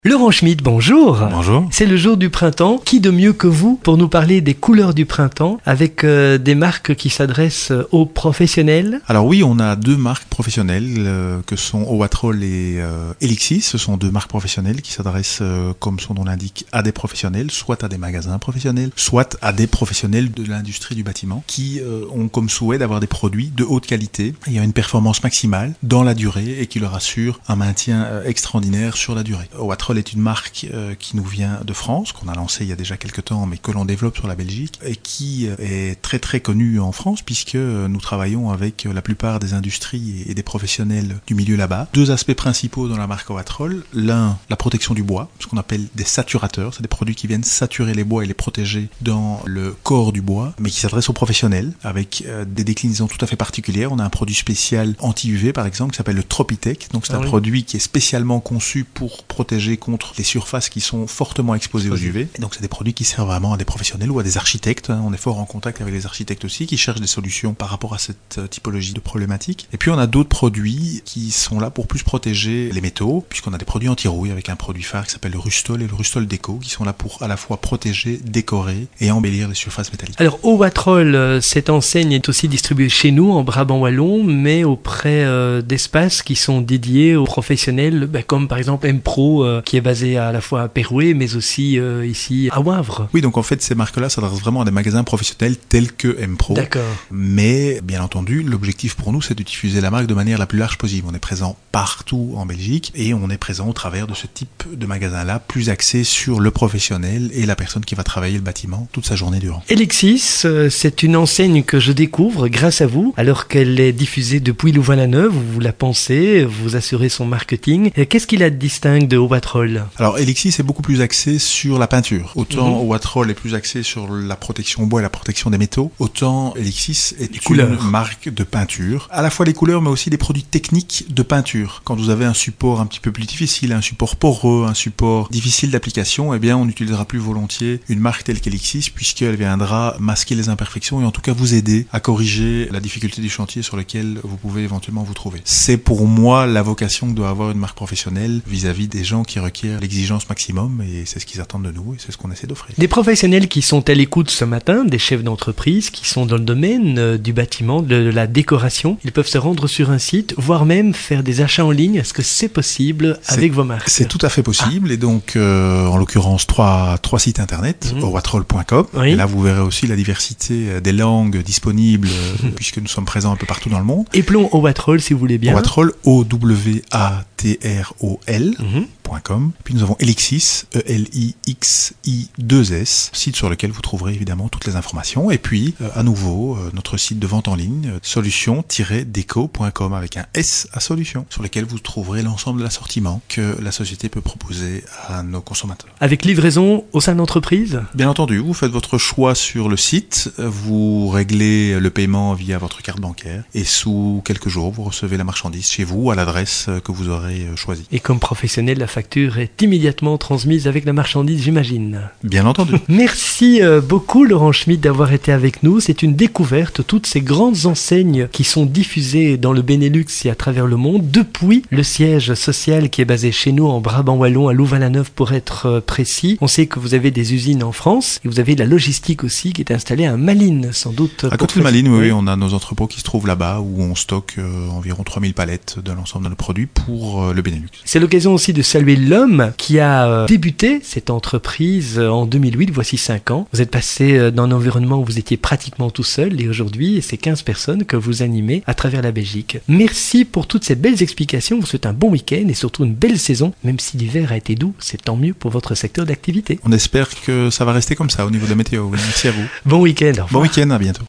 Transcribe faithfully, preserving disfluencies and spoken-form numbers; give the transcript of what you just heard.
Laurent Schmitt, bonjour. Bonjour. C'est le jour du printemps. Qui de mieux que vous pour nous parler des couleurs du printemps avec euh, des marques qui s'adressent aux professionnels? Alors oui, on a deux marques professionnelles euh, que sont Owatrol et euh, Elixis. Ce sont deux marques professionnelles qui s'adressent, euh, comme son nom l'indique, à des professionnels, soit à des magasins professionnels, soit à des professionnels de l'industrie du bâtiment qui euh, ont comme souhait d'avoir des produits de haute qualité et à une performance maximale dans la durée et qui leur assure un maintien euh, extraordinaire sur la durée. Owatrol est une marque euh, qui nous vient de France, qu'on a lancée il y a déjà quelques temps, mais que l'on développe sur la Belgique, et qui euh, est très très connue en France, puisque euh, nous travaillons avec euh, la plupart des industries et, et des professionnels du milieu là-bas. Deux aspects principaux dans la marque Owatrol. L'un, la protection du bois, ce qu'on appelle des saturateurs. C'est des produits qui viennent saturer les bois et les protéger dans le corps du bois, mais qui s'adressent aux professionnels, avec euh, des déclinaisons tout à fait particulières. On a un produit spécial anti-U V, par exemple, qui s'appelle le Tropitech. Donc c'est ah un oui. produit qui est spécialement conçu pour protéger contre les surfaces qui sont fortement exposées aux U V. Et donc c'est des produits qui servent vraiment à des professionnels ou à des architectes. On est fort en contact avec les architectes aussi, qui cherchent des solutions par rapport à cette typologie de problématique. Et puis on a d'autres produits qui sont là pour plus protéger les métaux, puisqu'on a des produits anti-rouille avec un produit phare qui s'appelle le Rustol et le Rustol Déco, qui sont là pour à la fois protéger, décorer et embellir les surfaces métalliques. Alors Owatrol, cette enseigne est aussi distribuée chez nous en Brabant wallon, mais auprès euh, d'espaces qui sont dédiés aux professionnels, bah, comme par exemple M-Pro, euh, qui est basé à la fois à Pérouet, mais aussi euh, ici à Wavre. Oui, donc en fait, ces marques-là s'adressent vraiment à des magasins professionnels tels que M-Pro. D'accord. Mais, bien entendu, l'objectif pour nous, c'est de diffuser la marque de manière la plus large possible. On est présent partout en Belgique et on est présent au travers de ce type de magasin-là, plus axé sur le professionnel et la personne qui va travailler le bâtiment toute sa journée durant. Elixis, euh, c'est une enseigne que je découvre grâce à vous, alors qu'elle est diffusée depuis Louvain-la-Neuve. Vous la pensez, vous assurez son marketing. Et qu'est-ce qui la distingue de Owatrol? Alors Elixis est beaucoup plus axé sur la peinture. Autant mmh. Owatrol est plus axé sur la protection bois et la protection des métaux, autant Elixis est les une couleurs. marque de peinture. À la fois les couleurs, mais aussi des produits techniques de peinture. Quand vous avez un support un petit peu plus difficile, un support poreux, un support difficile d'application, eh bien on utilisera plus volontiers une marque telle qu'Elixis, puisqu'elle viendra masquer les imperfections et en tout cas vous aider à corriger la difficulté du chantier sur lequel vous pouvez éventuellement vous trouver. C'est pour moi la vocation que doit avoir une marque professionnelle vis-à-vis des gens qui requièrent l'exigence maximum, et c'est ce qu'ils attendent de nous et c'est ce qu'on essaie d'offrir. Des professionnels qui sont à l'écoute ce matin, des chefs d'entreprise qui sont dans le domaine euh, du bâtiment, de la décoration, ils peuvent se rendre sur un site, voire même faire des achats en ligne. Est-ce que c'est possible c'est, avec vos marques? C'est tout à fait possible, ah. et donc euh, en l'occurrence trois, trois sites internet, mmh. owatrol point com, oui. et là vous verrez aussi la diversité des langues disponibles puisque nous sommes présents un peu partout dans le monde. Éplons Owatrol si vous voulez bien. Owatrol, O W A T R O L mmh. .com. Puis nous avons Elixis, E L I X I deux S, site sur lequel vous trouverez évidemment toutes les informations. Et puis, euh, à nouveau, euh, notre site de vente en ligne, euh, solution tiret déco point com avec un S à solution, sur lequel vous trouverez l'ensemble de l'assortiment que la société peut proposer à nos consommateurs. Avec livraison au sein de l'entreprise? Bien entendu, vous faites votre choix sur le site, vous réglez le paiement via votre carte bancaire et sous quelques jours, vous recevez la marchandise chez vous à l'adresse que vous aurez choisie. Et comme professionnel, la facture est immédiatement transmise avec la marchandise, j'imagine. Bien entendu. Merci beaucoup Laurent Schmitt d'avoir été avec nous. C'est une découverte, toutes ces grandes enseignes qui sont diffusées dans le Benelux et à travers le monde, depuis le siège social qui est basé chez nous en Brabant wallon, à Louvain-la-Neuve pour être précis. On sait que vous avez des usines en France et vous avez de la logistique aussi qui est installée à Malines, sans doute. À côté de Malines, oui, oui, on a nos entrepôts qui se trouvent là-bas où on stocke euh, environ trois mille palettes de l'ensemble de nos produits pour euh, le Benelux. C'est l'occasion aussi de saluer l'homme qui a débuté cette entreprise en deux mille huit, voici cinq ans. Vous êtes passé dans un environnement où vous étiez pratiquement tout seul et aujourd'hui, c'est quinze personnes que vous animez à travers la Belgique. Merci pour toutes ces belles explications. Vous souhaitez un bon week-end et surtout une belle saison. Même si l'hiver a été doux, c'est tant mieux pour votre secteur d'activité. On espère que ça va rester comme ça au niveau de la météo. Merci à vous. Bon week-end. Au revoir. Bon week-end, à bientôt.